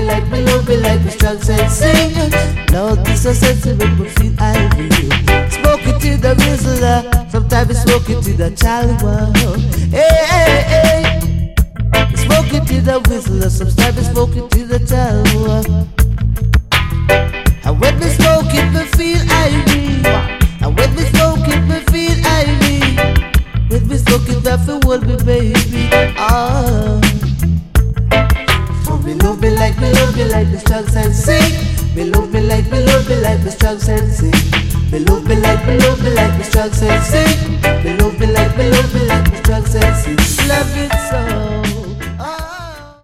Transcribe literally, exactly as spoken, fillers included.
like, me love me like, me strong sensing. Lord, this a sentiment, but feel I real. Smoke it to the whistler, sometimes we smoke it to the chalwa. Hey, hey, hey. Smoke it to the whistler, sometimes we smoke it to the chalwa. And when we smoke it, we feel I And when we smoke it, we feel I When we smoke it, I feel hold me, baby. Ah. Oh, me love me like, me love me like the strong sensing. Me love me like, me love me like the strong sensing. Me love me like, me love me like the strong sensing. Me love me like, me love me like the strong sensing. Love it so.